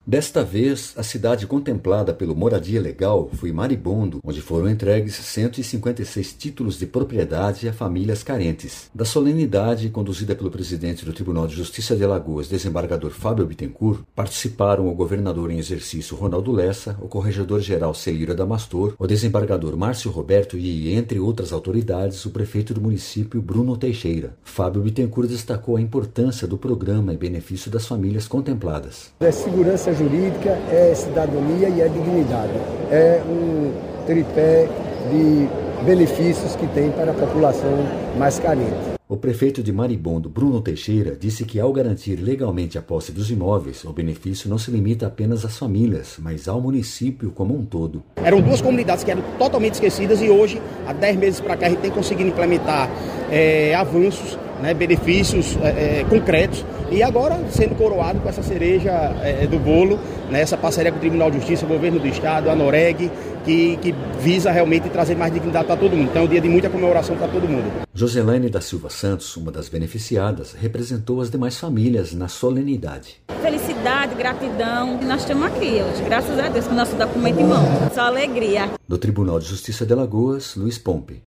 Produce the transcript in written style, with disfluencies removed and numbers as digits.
Desta vez, a cidade contemplada pelo Moradia Legal foi Maribondo, onde foram entregues 156 títulos de propriedade a famílias carentes. Da solenidade, conduzida pelo presidente do Tribunal de Justiça de Alagoas, desembargador Fábio Bittencourt, participaram o governador em exercício Ronaldo Lessa, o corregedor-geral Celira Damastor, o desembargador Márcio Roberto e, entre outras autoridades, o prefeito do município Bruno Teixeira. Fábio Bittencourt destacou a importância do programa em benefício das famílias contempladas. É segurança jurídica, é cidadania e é dignidade. É um tripé de benefícios que tem para a população mais carente. O prefeito de Maribondo, Bruno Teixeira, disse que ao garantir legalmente a posse dos imóveis, o benefício não se limita apenas às famílias, mas ao município como um todo. Eram duas comunidades que eram totalmente esquecidas e hoje, há 10 meses para cá, a gente tem conseguido implementar avanços, benefícios concretos e agora sendo coroado com essa cereja do bolo, essa parceria com o Tribunal de Justiça, o Governo do Estado, a Noreg, que visa realmente trazer mais dignidade para todo mundo. Então é um dia de muita comemoração para todo mundo. Joselaine da Silva Santos, uma das beneficiadas, representou as demais famílias na solenidade. Felicidade, gratidão. Nós estamos aqui hoje, graças a Deus, com o nosso documento em mão. Só alegria. Do Tribunal de Justiça de Alagoas, Luiz Pompe.